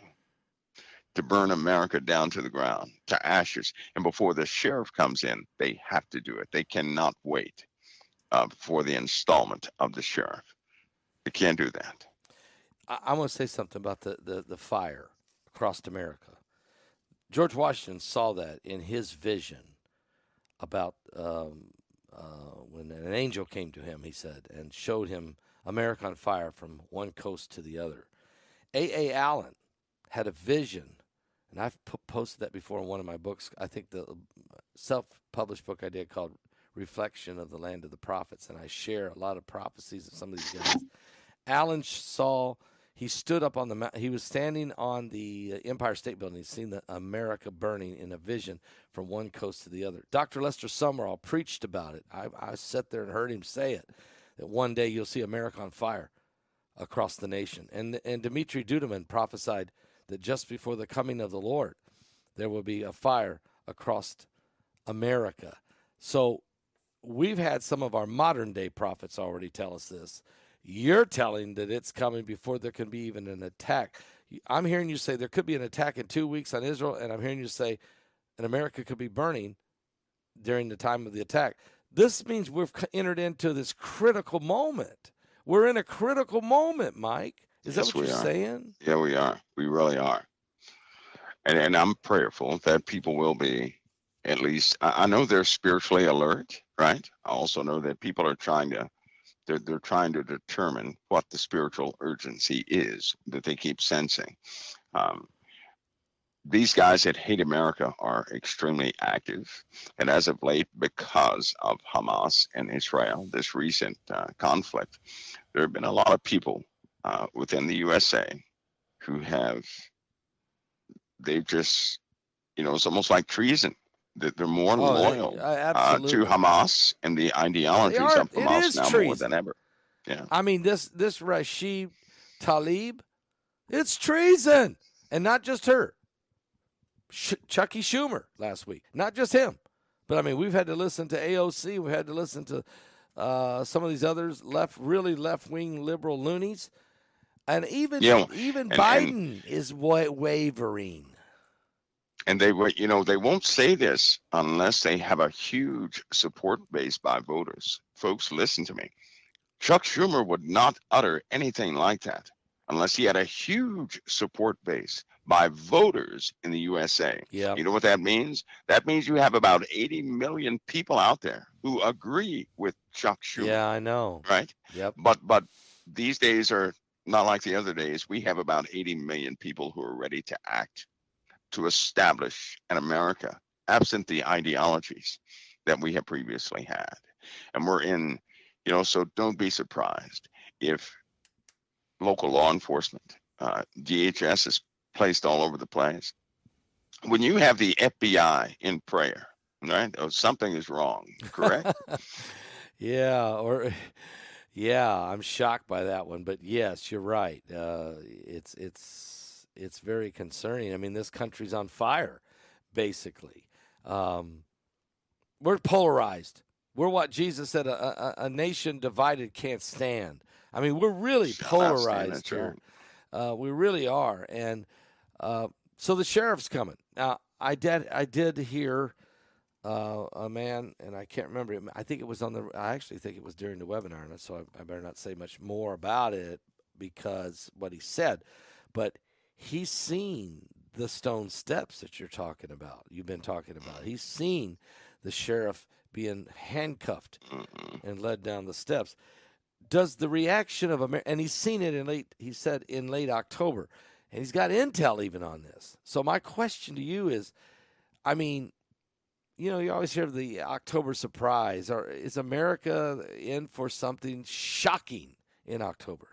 to burn America down to the ground, to ashes. And before the sheriff comes in, they have to do it. They cannot wait for the installment of the sheriff. They can't do that. I want to say something about the fire across America. George Washington saw that in his vision about when an angel came to him, he said, and showed him America on fire from one coast to the other. A. Allen had a vision, and I've posted that before in one of my books. I think the self-published book I did called Reflection of the Land of the Prophets, and I share a lot of prophecies of some of these guys. Allen saw, he stood up on the mountain. He was standing on the Empire State Building. He's seen the America burning in a vision from one coast to the other. Dr. Lester Sumrall preached about it. I sat there and heard him say it, that one day you'll see America on fire across the nation. And Dimitri Duduman prophesied that just before the coming of the Lord, there will be a fire across America. So we've had some of our modern day prophets already tell us this. You're telling that it's coming before there can be even an attack. I'm hearing you say there could be an attack in 2 weeks on Israel, and I'm hearing you say and America could be burning during the time of the attack. This means we've entered into this critical moment. We're in a critical moment, Mike. Is that what you're saying? Yeah, we are. We really are. And I'm prayerful that people will be, at least, I know they're spiritually alert, right? I also know that people are trying to, they're trying to determine what the spiritual urgency is that they keep sensing. These guys that hate America are extremely active. And as of late, because of Hamas and Israel, this recent conflict, there have been a lot of people within the USA who have, they've just, it's almost like treason. They're more loyal to Hamas and the ideologies of Hamas now treason. More than ever. Yeah. I mean, this Rashid Tlaib, it's treason. And not just her. Chucky Schumer last week. Not just him. But, I mean, we've had to listen to AOC. We've had to listen to some of these others, really left-wing liberal loonies. And even Biden is wavering. And they won't say this unless they have a huge support base by voters. Folks, listen to me. Chuck Schumer would not utter anything like that unless he had a huge support base by voters in the USA. Yeah. You know what that means? That means you have about 80 million people out there who agree with Chuck Schumer. Yeah, I know. Right? Yep. But these days are not like the other days. We have about 80 million people who are ready to act to establish an America absent the ideologies that we have previously had. And we're in, so don't be surprised if local law enforcement, DHS is placed all over the place. When you have the FBI in prayer, right? Something is wrong, correct? Yeah, I'm shocked by that one, but yes, you're right. It's very concerning. I mean, this country's on fire, basically. We're polarized. We're what Jesus said, a nation divided can't stand. I mean, we're really polarized here. We really are. And so the sheriff's coming. Now, I did hear a man, and I can't remember. I actually think it was during the webinar, and so I better not say much more about it because what he said. But he's seen the stone steps that you've been talking about. He's seen the sheriff being handcuffed and led down the steps. Does the reaction of America, and he's seen it in late October, and he's got intel even on this. So my question to you is, I mean, you always hear the October surprise, or is America in for something shocking in October?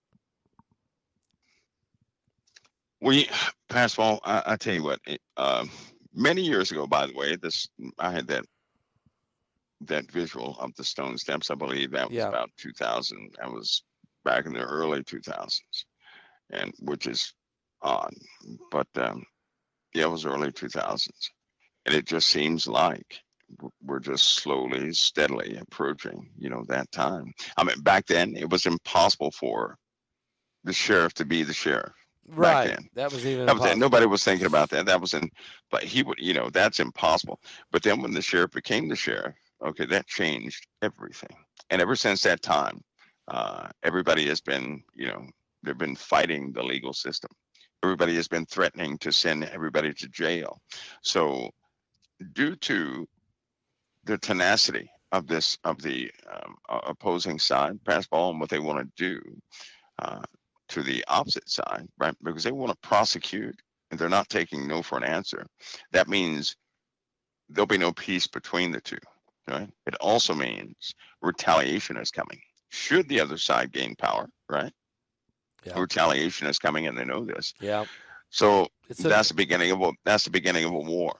Pascal, I tell you what, many years ago, by the way, I had that visual of the stone steps. I believe that was about 2000. That was back in the early 2000s, and which is odd, but it was early 2000s, and it just seems like we're just slowly, steadily approaching, that time. I mean, back then it was impossible for the sheriff to be the sheriff. Right. Back then. That was even nobody was thinking about that. But he would, that's impossible. But then when the sheriff became the sheriff, okay, that changed everything. And ever since that time, everybody has been, They've been fighting the legal system. Everybody has been threatening to send everybody to jail. So, due to the tenacity of the opposing side, pass ball, and what they want to do uh, to the opposite side, right? Because they want to prosecute, and they're not taking no for an answer. That means there'll be no peace between the two. Right? It also means retaliation is coming. Should the other side gain power, right? Yeah. Retaliation is coming, and they know this. Yeah. So that's the beginning of a war,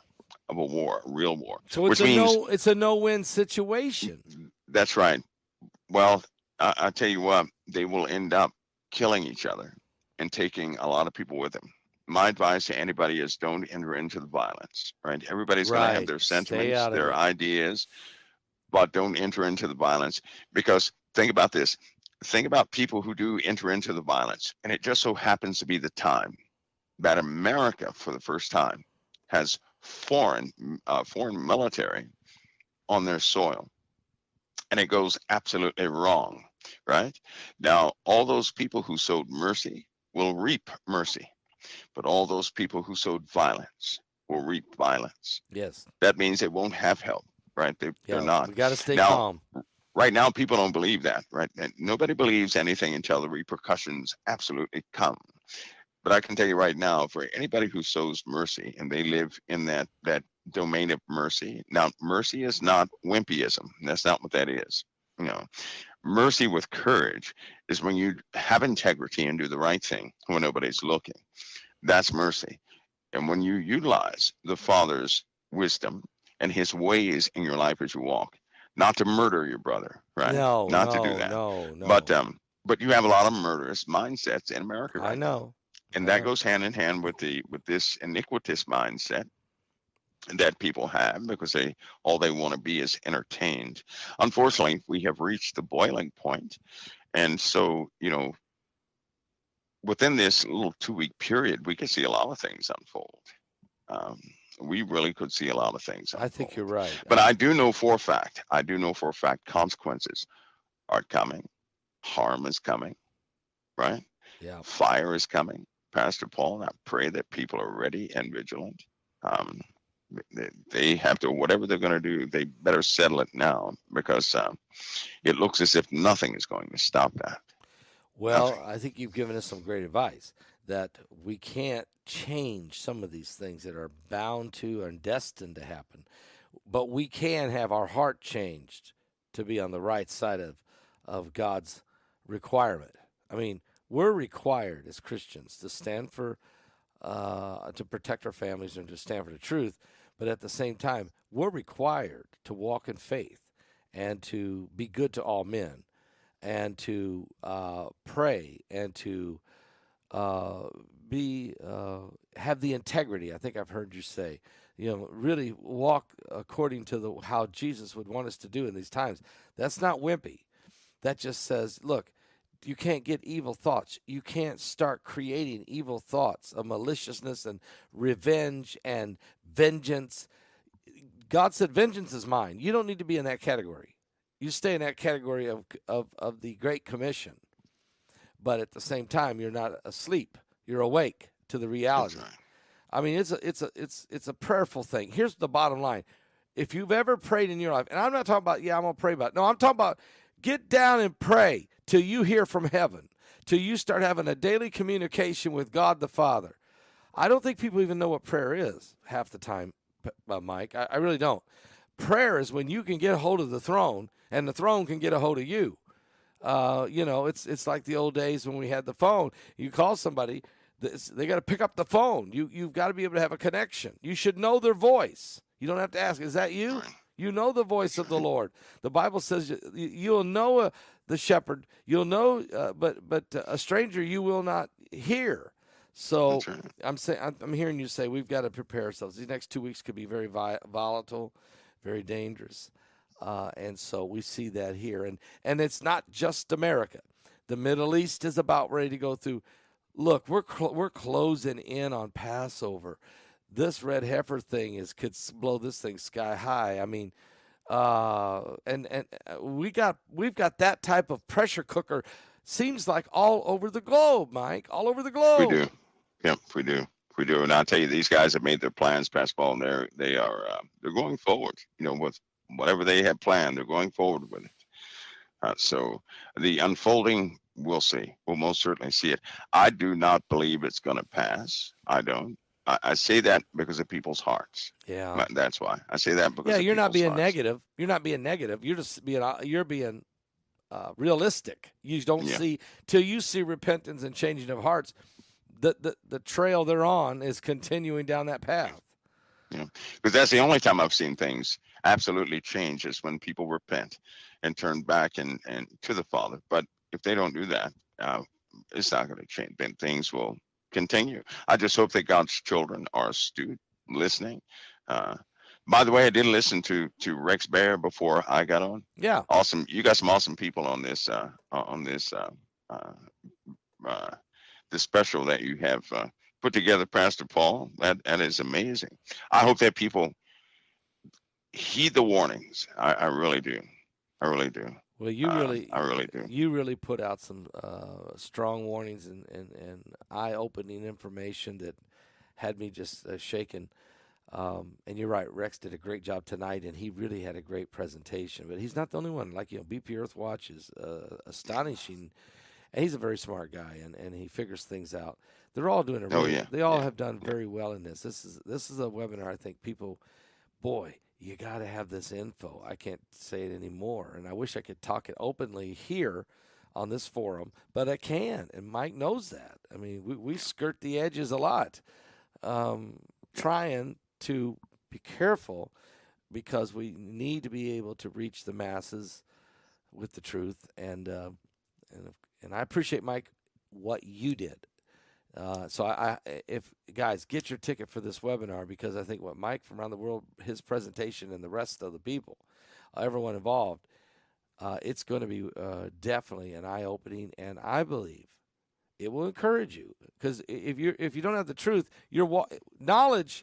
a real war. So it's a no-win situation. That's right. Well, I tell you what, they will end up killing each other and taking a lot of people with them. My advice to anybody is don't enter into the violence, right? Everybody's going to have their sentiments, their ideas, but don't enter into the violence. Because think about this. Think about people who do enter into the violence. And it just so happens to be the time that America, for the first time, has foreign military on their soil. And it goes absolutely wrong, right? Now, all those people who sowed mercy will reap mercy. But all those people who sowed violence will reap violence. Yes. That means they won't have help, right? They're not. We got to stay calm. Right now, people don't believe that, right? And nobody believes anything until the repercussions absolutely come. But I can tell you right now, for anybody who sows mercy and they live in that domain of mercy. Now, mercy is not wimpyism. That's not what that is. You know, mercy with courage is when you have integrity and do the right thing when nobody's looking. That's mercy. And when you utilize the Father's wisdom and his ways in your life as you walk, not to murder your brother, right? Not to do that. No. But you have a lot of murderous mindsets in America right I know. And that goes hand in hand with this iniquitous mindset that people have, because all they want to be is entertained. Unfortunately, we have reached the boiling point. And so, within this little 2-week period, we could see a lot of things unfold. We really could see a lot of things unfold. I think you're right. But I do know for a fact, consequences are coming. Harm is coming, right? Yeah. Fire is coming. Pastor Paul, and I pray that people are ready and vigilant. They have to, whatever they're going to do, they better settle it now, because it looks as if nothing is going to stop that. Well, I think you've given us some great advice that we can't change some of these things that are bound to and destined to happen, but we can have our heart changed to be on the right side of God's requirement. I mean, we're required as Christians to stand for, to protect our families and to stand for the truth. But at the same time, we're required to walk in faith and to be good to all men and to pray and to have the integrity. I think I've heard you say, really walk according to how Jesus would want us to do in these times. That's not wimpy. That just says, look, you can't get evil thoughts. You can't start creating evil thoughts of maliciousness and revenge and vengeance. God said, vengeance is mine. You don't need to be in that category. You stay in that category of the Great Commission. But at the same time, you're not asleep. You're awake to the reality. That's right. I mean, it's a prayerful thing. Here's the bottom line. If you've ever prayed in your life, and I'm not talking about, I'm going to pray about it. No, I'm talking about get down and pray till you hear from heaven, till you start having a daily communication with God the Father. I don't think people even know what prayer is half the time, Mike. I really don't. Prayer is when you can get a hold of the throne, and the throne can get a hold of you. It's like the old days when we had the phone. You call somebody, they got to pick up the phone. You've got to be able to have a connection. You should know their voice. You don't have to ask, is that you? You know the voice of the Lord. The Bible says you'll know the shepherd. You'll know, but a stranger you will not hear. So right. I'm hearing you say we've got to prepare ourselves. These next 2 weeks could be very volatile, very dangerous, and so we see that here. And it's not just America. The Middle East is about ready to go through. Look, we're closing in on Passover. This red heifer thing could blow this thing sky high. I mean, and we've got that type of pressure cooker seems like all over the globe, Mike, all over the We globe. do. Yep, we do. We do. And I'll tell you, these guys have made their plans, Pastor Paul, and they're going forward. With whatever they have planned, they're going forward with it. So the unfolding, we'll see. We'll most certainly see it. I do not believe it's going to pass. I don't. I say that because of people's hearts. Yeah. That's why I say that, because Yeah, of you're not people's being hearts. negative. You're not being negative. You're being realistic. You don't Yeah. see till you see repentance and changing of hearts. The trail they're on is continuing down that path. Because that's the only time I've seen things absolutely change, is when people repent and turn back and to the Father. But if they don't do that, it's not going to change. Then things will continue. I just hope that God's children are astute, listening. By the way, I did listen to Rex Bear before I got on. Yeah. Awesome. You got some awesome people on this this special that you have put together, Pastor Paul. That is amazing. I hope that people heed the warnings. I really do. I really do. Well, I really do. You really put out some strong warnings and eye-opening information that had me just shaken. And you're right, Rex did a great job tonight, and he really had a great presentation. But he's not the only one. Like, BP Earthwatch is astonishing, and he's a very smart guy, and he figures things out. They're all doing They all have done very well in this. This is a webinar. I think people, boy, you got to have this info. I can't say it anymore, and I wish I could talk it openly here on this forum, but I can, and Mike knows that. I mean, we skirt the edges a lot, trying to be careful, because we need to be able to reach the masses with the truth, and I appreciate, Mike, what you did. So if guys, get your ticket for this webinar, because I think what Mike from around the world, his presentation, and the rest of the people, everyone involved, it's going to be definitely an eye-opening, and I believe it will encourage you, because if you don't have the truth, your knowledge,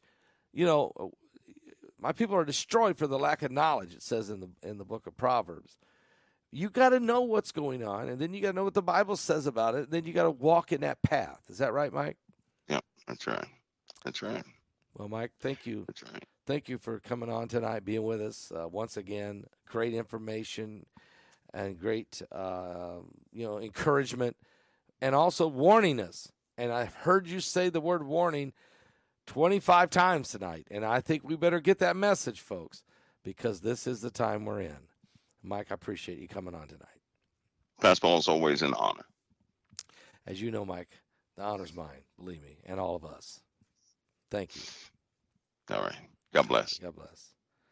my people are destroyed for the lack of knowledge. It says in the book of Proverbs. You got to know what's going on, and then you got to know what the Bible says about it, and then you got to walk in that path. Is that right, Mike? Yep, that's right. That's right. Well, Mike, thank you. That's right. Thank you for coming on tonight, being with us once again. Great information and great, encouragement, and also warning us. And I've heard you say the word warning 25 times tonight, and I think we better get that message, folks, because this is the time we're in. Mike, I appreciate you coming on tonight. Pastor Paul, is always an honor. As you know, Mike, the honor's mine, believe me, and all of us. Thank you. All right. God bless. God bless.